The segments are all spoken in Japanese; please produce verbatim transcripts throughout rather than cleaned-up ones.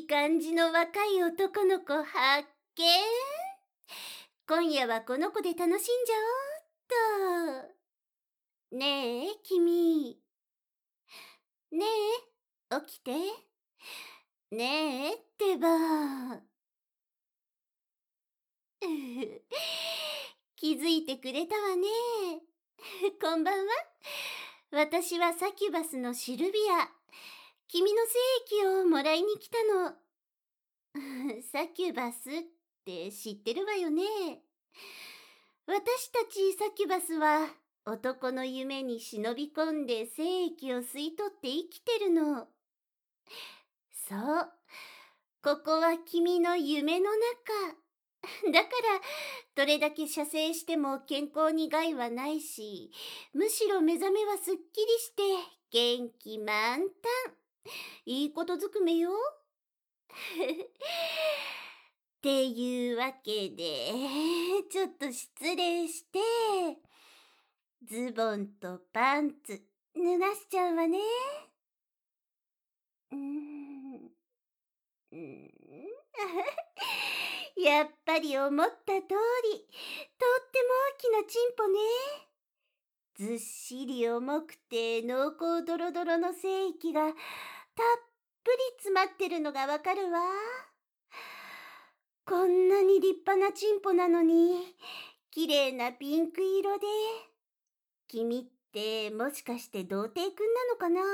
い感じの若い男の子発見。今夜はこの子で楽しんじゃおうっと。ねえ、君。ねえ、起きて。ねえってば。うふ気づいてくれたわね。こんばんは。私はサキュバスのシルビア。君の精液をもらいに来たの。サキュバスって知ってるわよね。私たちサキュバスは男の夢に忍び込んで精液を吸い取って生きてるの。そう。ここは君の夢の中。だから、どれだけ射精しても健康に害はないし、むしろ目覚めはすっきりして元気満タン。いいことずくめよ。っていうわけで、ちょっと失礼して、ズボンとパンツ脱がしちゃうわね。うーん。うーんやっぱり思った通り、とっても大きなチンポね。ずっしり重くて濃厚ドロドロの精液がたっぷり詰まってるのがわかるわ。こんなに立派なチンポなのに、綺麗なピンク色で。君ってもしかして童貞くんなのかな？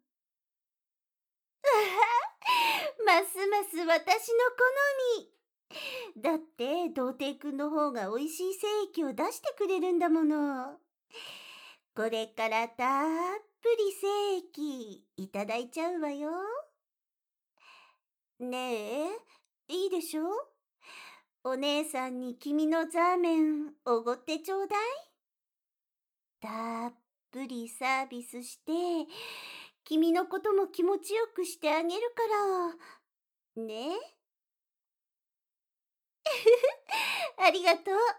ますます私の好み。だって童貞くんの方が美味しい精液を出してくれるんだもの。これからたっぷり精液いただいちゃうわよ。ねえ、いいでしょ？お姉さんに君のザーメンおごってちょうだい。たっぷりサービスして、君のことも気持ちよくしてあげるから。ね？ありがとう。嬉しいわ。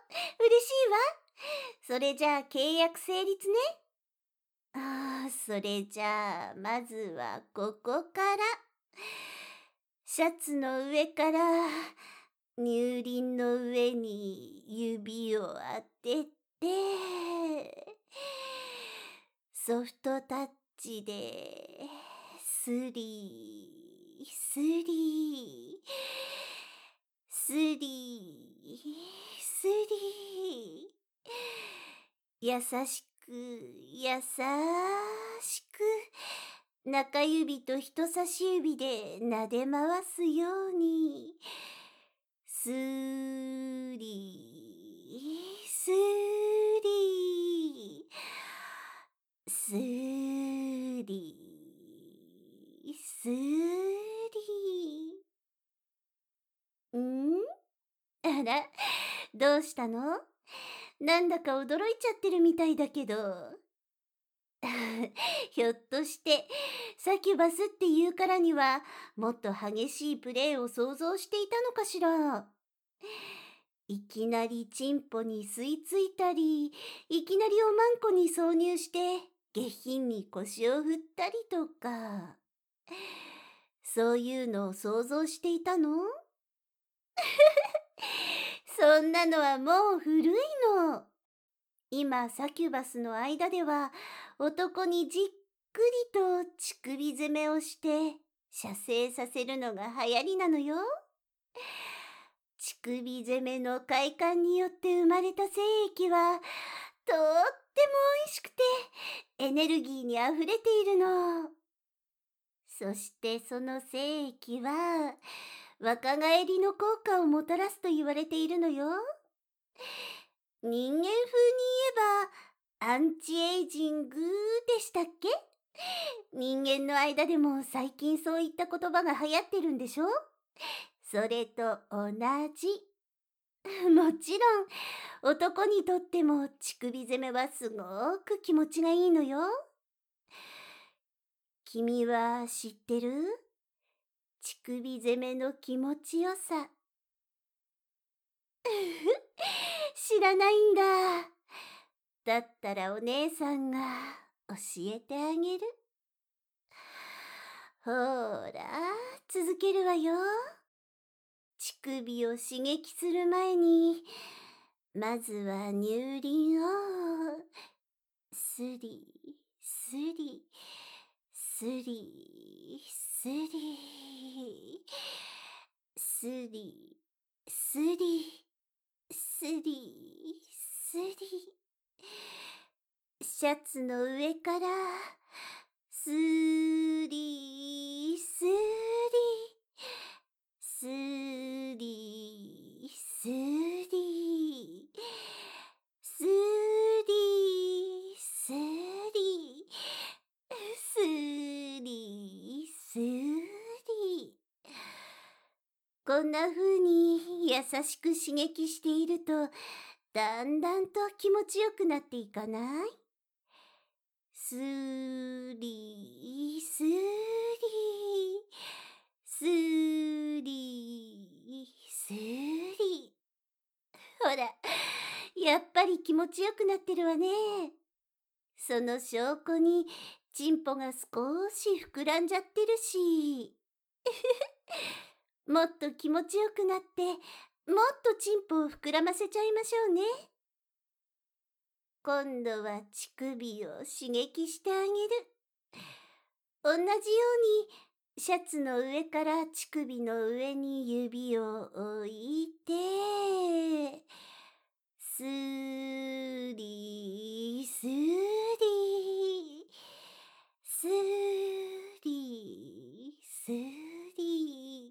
それじゃあ契約成立ね。ああ、それじゃあ、まずはここから。シャツの上から、乳輪の上に指を当てて、ソフトタッチで、スリー、スリー、スリー、スリー。優しく、優しく、中指と人差し指で撫で回すように、スリー、スリー、スリー、スリー。ん？あら、どうしたの？なんだか驚いちゃってるみたいだけど。ひょっとして、サキュバスっていうからには、もっと激しいプレーを想像していたのかしら。いきなりチンポに吸い付いたり、いきなりおまんこに挿入して、下品に腰を振ったりとか。そういうのを想像していたの？そんなのはもう古いの。今、サキュバスの間では、男にじっくりと乳首攻めをして、射精させるのが流行りなのよ。乳首攻めの快感によって生まれた精液は、とっても美味しくて、エネルギーにあふれているの。そしてその精液は、若返りの効果をもたらすと言われているのよ。人間風に言えば、アンチエイジングでしたっけ？人間の間でも最近そういった言葉が流行ってるんでしょ？それと同じ。もちろん、男にとっても乳首攻めはすごく気持ちがいいのよ。君は知ってる？乳首攻めの気持ちよさ。知らないんだ。だったらお姉さんが教えてあげる。 ほーら、続けるわよ。乳首を刺激する前に、まずは乳輪を、すり、すり、すり、すり、すり、すり、すり、すり。シャツの上から、すり、すり、すり、すり、すり、すり、すり、すり。こんな風に優しく刺激していると、だんだんと気持ちよくなっていかない？すり、すり、すり、すり。ほら、やっぱり気持ちよくなってるわね。その証拠に、チンポが少し膨らんじゃってるし。もっと気持ちよくなって、もっとチンポを膨らませちゃいましょうね。今度は乳首を刺激してあげる。同じように、シャツの上から乳首の上に指を置いて、すり、すり、すり、すり。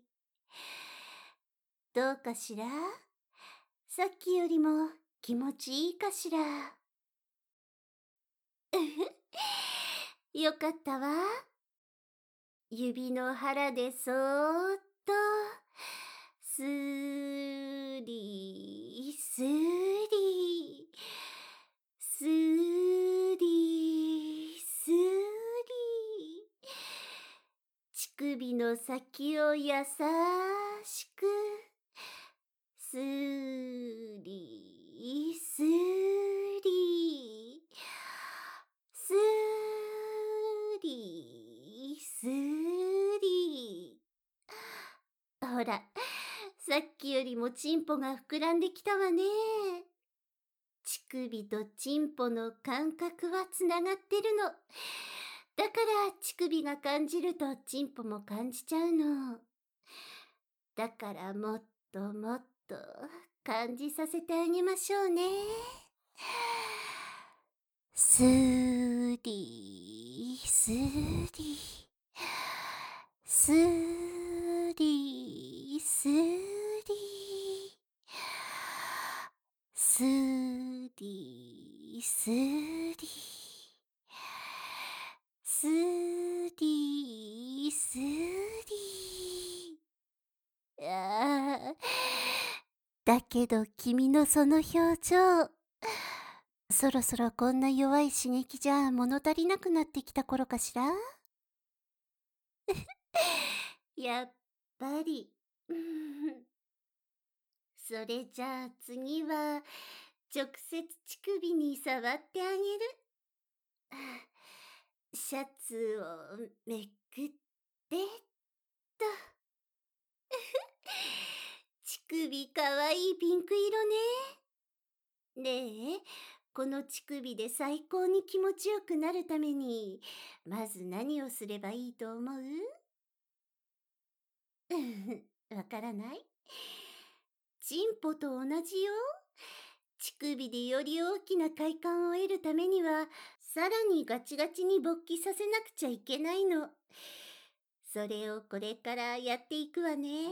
どうかしら？さっきよりも気持ちいいかしら？よかったわ。指の腹でそーっと、すーりー、すーりー、すーりー、すーりー。乳首の先を優しく、すーりー、すーりー、すーりー、すーりー。ほら、さっきよりもチンポが膨らんできたわね。乳首とチンポの感覚はつながってるの。だから乳首が感じるとチンポも感じちゃうの。だからもっともっと感じさせてあげましょうね。すーりー、すーりー、すーりー、すーりー、すーりー、すーりー、すーりー、すーりー。ああ、だけど君のその表情、そろそろこんな弱い刺激じゃ物足りなくなってきた頃かしら？やっぱり。それじゃあ次は直接乳首に触ってあげる。シャツをめくってっと。乳首かわいいピンク色ね。ねえ、この乳首で最高に気持ちよくなるために、まず何をすればいいと思う？わからない？チンポと同じよ。乳首でより大きな快感を得るためには、さらにガチガチに勃起させなくちゃいけないの。それをこれからやっていくわね。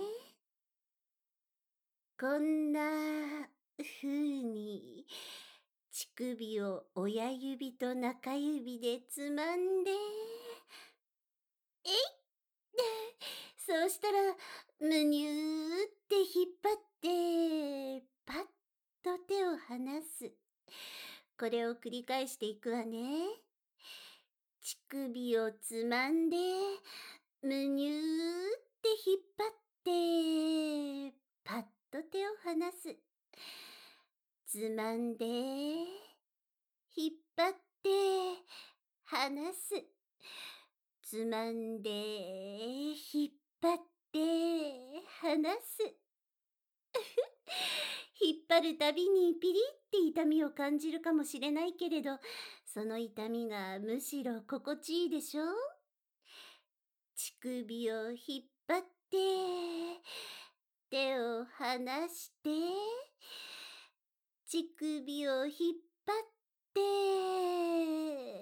こんな風に、乳首を親指と中指でつまんで、えいそうしたら、むにゅーって引っ張って、パッと手を離す。これを繰り返していくわね。乳首をつまんで、むにゅーって引っ張って、パッと手を離す。つまんで、引っ張って、離す。 つまんで、引っ張って、離す。引っ張るたびにピリって痛みを感じるかもしれないけれど、その痛みがむしろ心地いいでしょ？乳首を引っ張って、手を離して、乳首を引っ張って、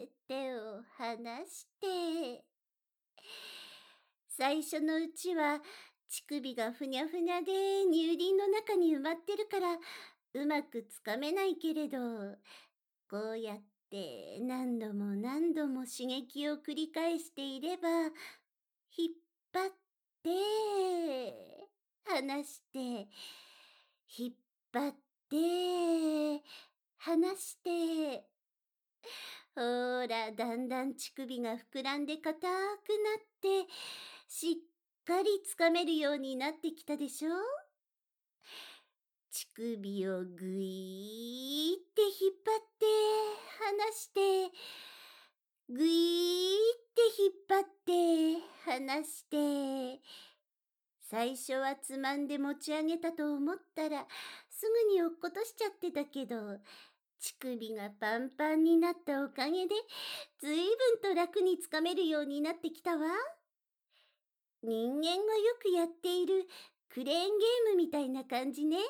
手を離して。最初のうちは乳首がふにゃふにゃで乳輪の中に埋まってるからうまくつかめないけれど、こうやって何度も何度も刺激を繰り返していれば、引っ張って、離して、引っ張って、離して。ほーら、だんだん乳首が膨らんで硬くなって、しっかりつかめるようになってきたでしょ？乳首をぐいーって引っ張って離して、ぐいーって引っ張って離して。最初はつまんで持ち上げたと思ったらすぐに落っことしちゃってたけど、乳首がパンパンになったおかげでずいぶんと楽につかめるようになってきたわ。人間がよくやっているクレーンゲームみたいな感じね。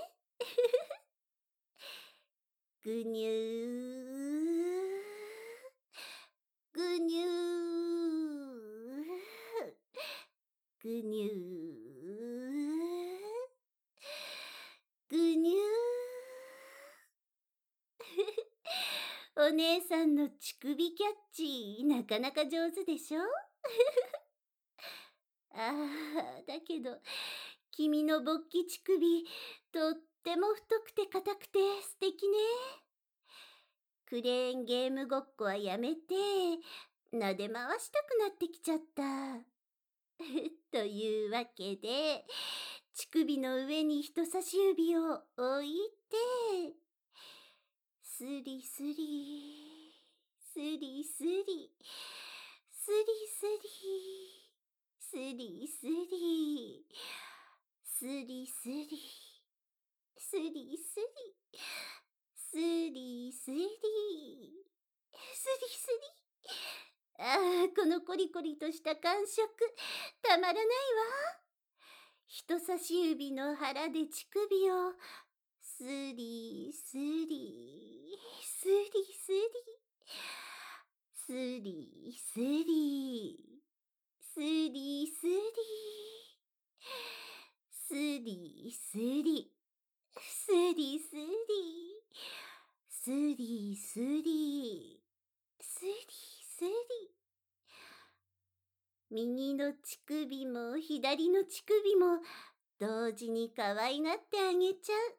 ぐにゅー、ぐにゅー、ぐにゅー、ぐにゅー。お姉さんの乳首キャッチ、なかなか上手でしょ？ああ、だけど、君の勃起乳首、とっても太くて硬くて素敵ね。クレーンゲームごっこはやめて、撫で回したくなってきちゃった。というわけで、乳首の上に人差し指を置いて、スリスリ、スリスリ、スリスリ、スリスリ、スリスリ、スリスリ、スリスリ、スリスリ。ああ、このコリコリとした感触、たまらないわ。人差し指の腹で乳首をスリスリ、スリスリ、スリスリ、スリスリ、スリスリ、スリスリ、スリスリ、スリスリ。右の乳首も左の乳首も同時に可愛がってあげちゃう。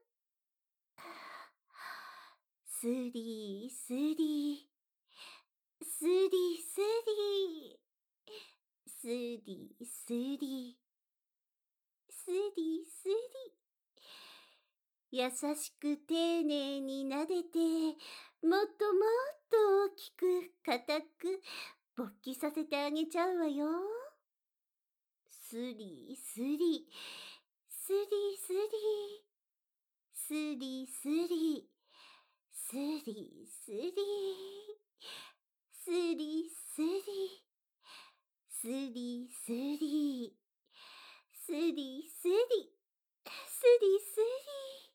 スリスリ、スリスリ、スリスリ、スリスリ。優しく丁寧に撫でて、もっともっと大きく硬く勃起させてあげちゃうわよ。スリスリ、スリスリ、スリスリ、スリスリ、スリスリ、スリスリ、スリスリ、スリスリ。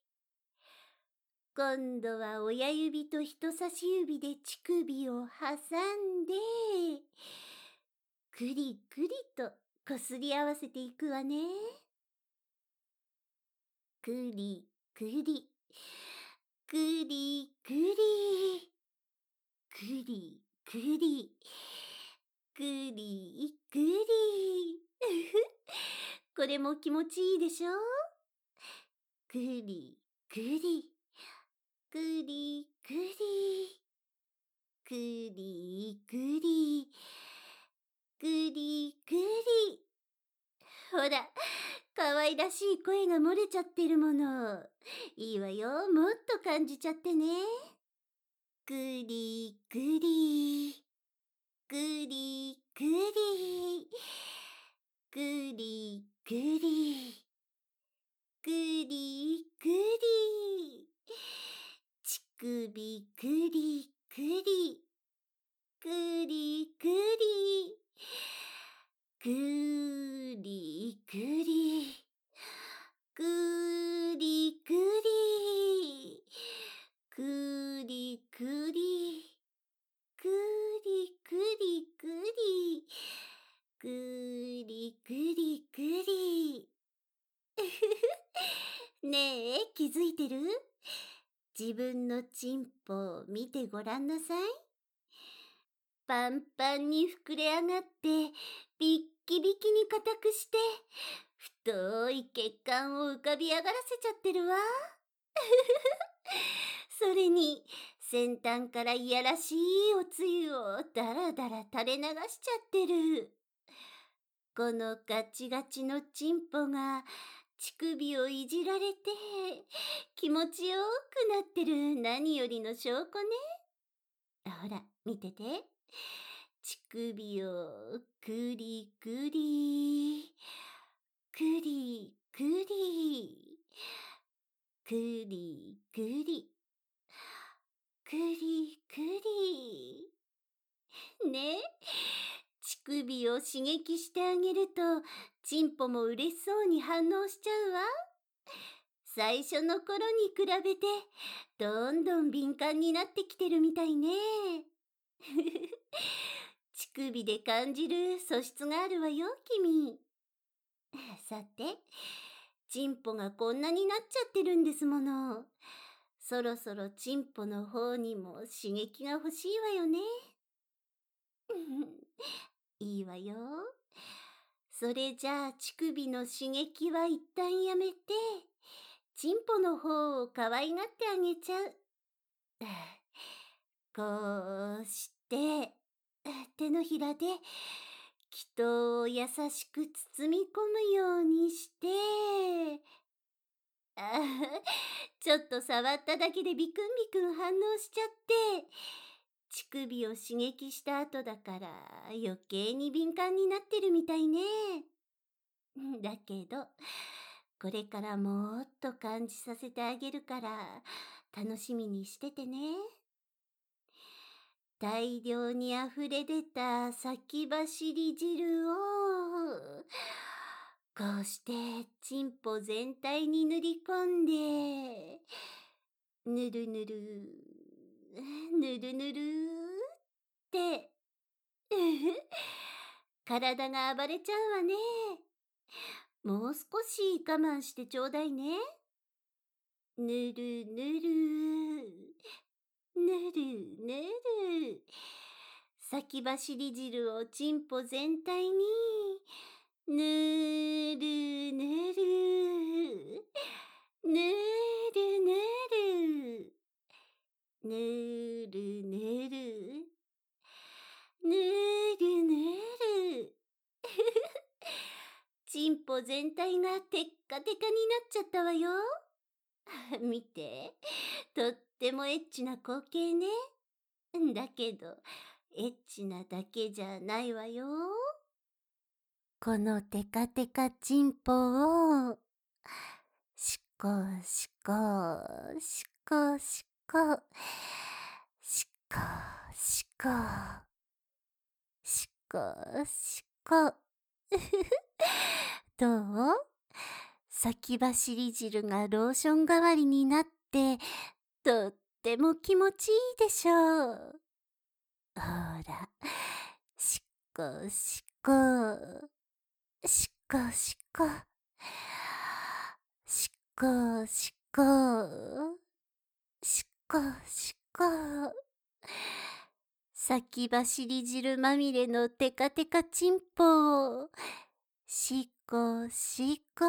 今度は親指と人差し指で乳首を挟んで、くりくりとこすり合わせていくわね。くりくり、くりくり、くりくり、くりくり。これも気持ちいいでしょ？くりくり、くりくり、くりくり、くりくり。ほら、かわいらしい声が漏れちゃってるもの。いいわよ、もっと感じちゃってね。くりくり、くりくり。 ぐり、ぐりぐり。ちくびぐりぐり、ぐりぐり。ぐりぐり。ぐりぐり。ぐりぐり。ぐりぐりぐり。ぐりぐりぐり。ねえ、気づいてる？自分のチンポを見てごらんなさい。パンパンに膨れ上がって、ビッキビキに硬くして、太い血管を浮かび上がらせちゃってるわ。それに、先端からいやらしいおつゆをだらだら垂れ流しちゃってる。このガチガチのチンポが乳首をいじられて気持ちよくなってる何よりの証拠ね。ほら、見てて。乳首をくりくり、くりくり、くりくり、くりくり。ね、乳首を刺激してあげると、チンポも嬉しそうに反応しちゃうわ。最初の頃に比べて、どんどん敏感になってきてるみたいね。乳首で感じる素質があるわよ、君。さて、チンポがこんなになっちゃってるんですもの。そろそろチンポの方にも刺激が欲しいわよね。いいわよ。それじゃあ乳首の刺激は一旦やめて、チンポの方を可愛がってあげちゃう。こうして、手のひらで気筒を優しく包み込むようにして、あちょっと触っただけでビクンビクン反応しちゃって、乳首を刺激した後だから余計に敏感になってるみたいね。だけど、これからもっと感じさせてあげるから楽しみにしててね。大量にあふれ出た先走り汁をこうしてチンポ全体に塗り込んで、ぬるぬるぬるぬるって体が暴れちゃうわね。もう少し我慢してちょうだいね。ぬるぬるぬるぬる。先走り汁をチンポ全体にぬるぬるぬるぬるぬるぬるぬるぬるチンポ全体がテッカテカになっちゃったわよ。見て、とってもエッチな光景ね。だけど、エッチなだけじゃないわよ。このテカテカチンポを、しこしこ、しこしこ、しこしこ、しこしこ。どう？先走り汁がローション代わりになって、とっても気持ちいいでしょう。ほら、しこしこ、しこしこ、しこしこ、しこしこ。先走り汁まみれのテカテカチンポを、しこしこ、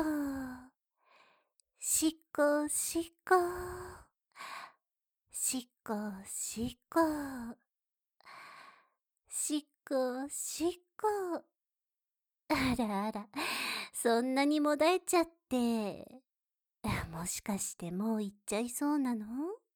しこしこ、しこしこ、しこしこ。あらあら、そんなにもだえちゃって。もしかしてもう行っちゃいそうなの？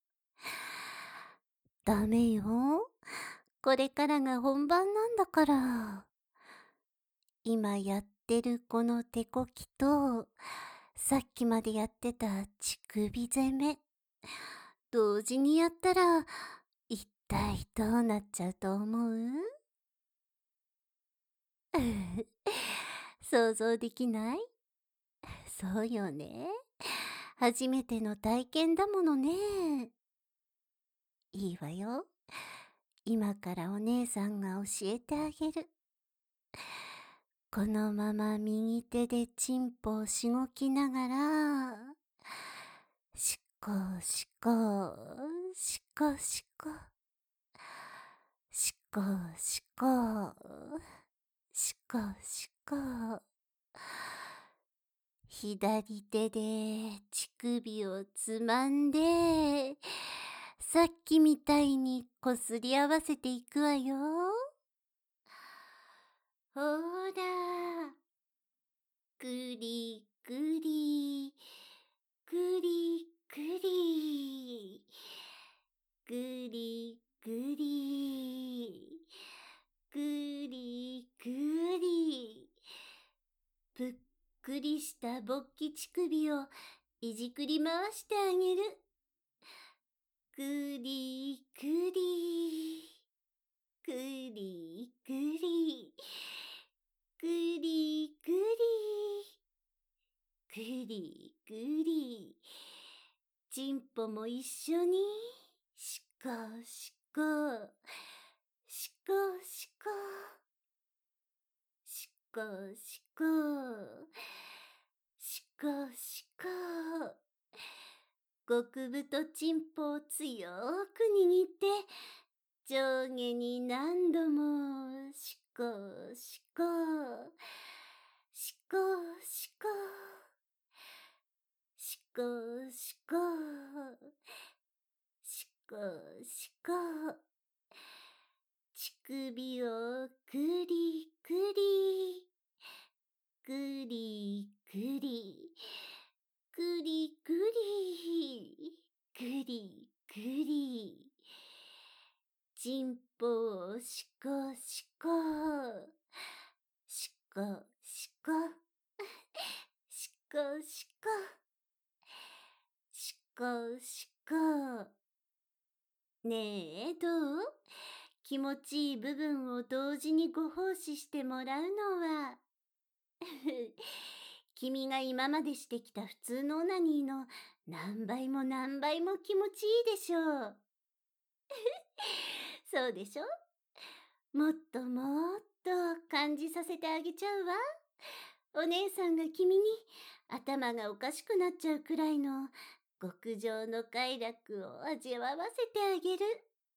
ダメよ。これからが本番なんだから。今やっってるこの手こきと、さっきまでやってた乳首攻め、同時にやったら、一体どうなっちゃうと思う？想像できない？そうよね。初めての体験だものね。いいわよ。今からお姉さんが教えてあげる。このまま右手でチンポをしごきながら、しこしこ、しこしこ、しこしこ、しこしこ。左手で乳首をつまんで、さっきみたいにこすり合わせていくわよ。ほら、くりくり、くりくり、くりくり、くりくり。ぷっくりした勃起乳首をいじくり回してあげる。くりくり、くりくり、くりくり、くりくり。ちんぽも一緒に、しこしこ、しこしこ、しこしこ、しこしこ。極太ちんぽを強く握って、上下に何度も、しこしこ、しこしこ、しこしこ、しこしこ。乳首をくりくり、くりくり、くりくり、くりくり。ちんぽをしこしこ、しこしこ、しこしこ、しこしこ。ねえ、どう？気持ちいい部分を同時にご奉仕してもらうのは君が今までしてきた普通のオナニーの何倍も何倍も気持ちいいでしょう。そうでしょ？もっともっと感じさせてあげちゃうわ。お姉さんが君に頭がおかしくなっちゃうくらいの極上の快楽を味わわせてあげる。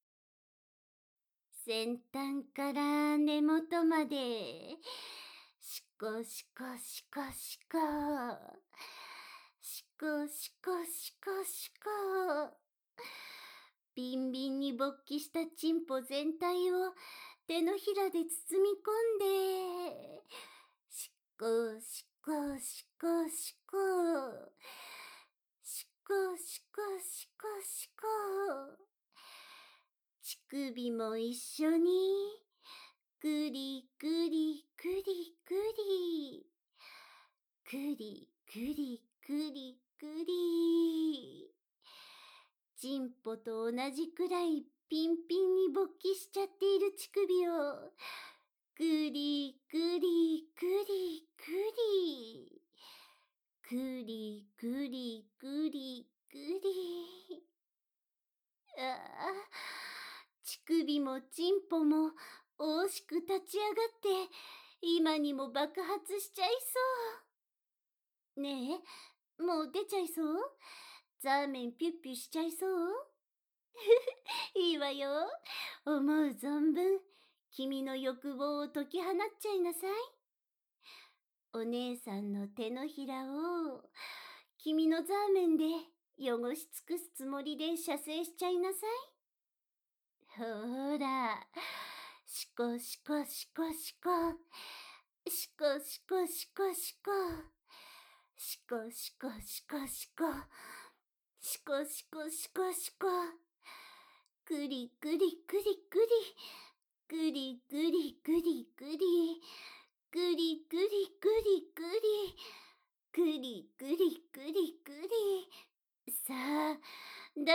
先端から根元まで、しこしこしこしこ、しこしこしこしこ。ビンビンに勃起したチンポ全体を手のひらで包み込んで、しこしこしこしこ、しこしこしこしこ。乳首も一緒に、くりくりくりくり、くりくりくりくり。チンポと同じくらいピンピンに勃起しちゃっている乳首を、くりくりくりくり、くりくりくりくり。ああ、乳首もチンポも惜しく立ち上がって、今にも爆発しちゃいそう。ねえ、もう出ちゃいそう？ザーメンピュッピュしちゃいそう？いいわよ。思う存分、君の欲望を解き放っちゃいなさい。お姉さんの手のひらを、君のザーメンで汚し尽くすつもりで射精しちゃいなさい。ほら、しこしこしこしこ、しこしこしこしこ、しこしこしこしこ、しこしこしこしこ、くりくりくりくり、くりくりくりくり、くりくりく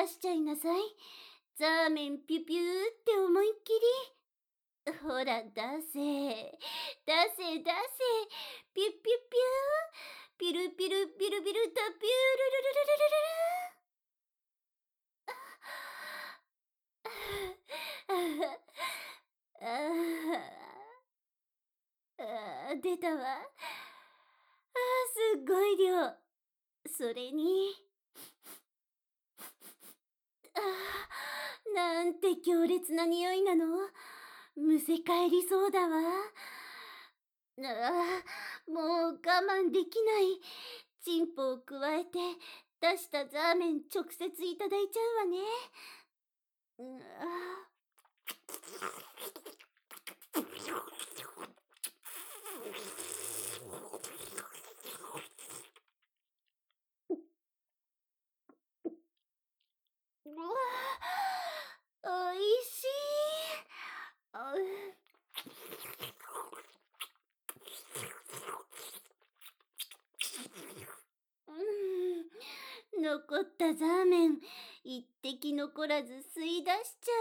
出しちゃいなさい。ザーメンピュピューって思いっきり。ほら、出せ。出せ、出せ。ピュッピュッピュー。ピルピルピルピルとピュールルルルルルルルル。ああ、あ出たわ。あすっごい量。それに、あなんて強烈な匂いなの。むせ返りそうだわ。あもう我慢できない。チンポを加えて出したザーメン直接いただいちゃうわね。うあうわおいしい。あうん残ったザーメン一滴残らず吸い出しちゃ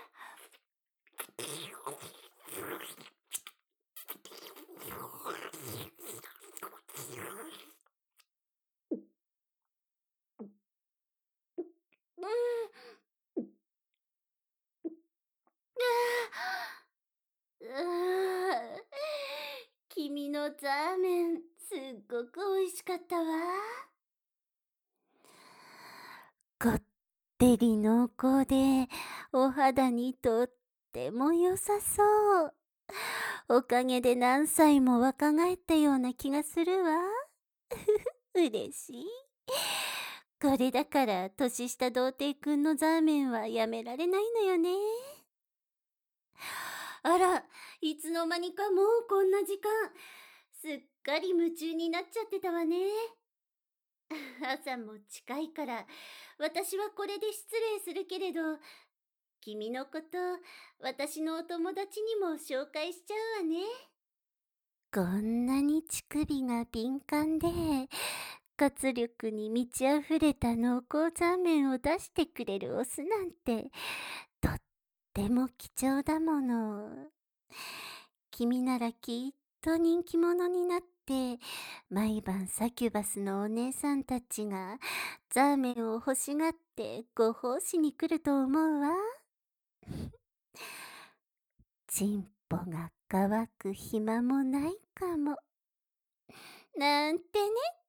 う。うんうー君のザーメンすっごく美味しかったわ。こってり濃厚でお肌にとっても良さそう。おかげで何歳も若返ったような気がするわ。嬉しい。これだから年下童貞くんのザーメンはやめられないのよね。あら、いつの間にかもうこんな時間。すっかり夢中になっちゃってたわね。朝も近いから、私はこれで失礼するけれど、君のこと、私のお友達にも紹介しちゃうわね。こんなに乳首が敏感で、活力に満ち溢れた濃厚ザーメンを出してくれるオスなんて、とっても貴重だもの。君ならきっと人気者になって、毎晩サキュバスのお姉さんたちがザーメンを欲しがってご奉仕に来ると思うわ。チンポが乾く暇もないかも。なんてね。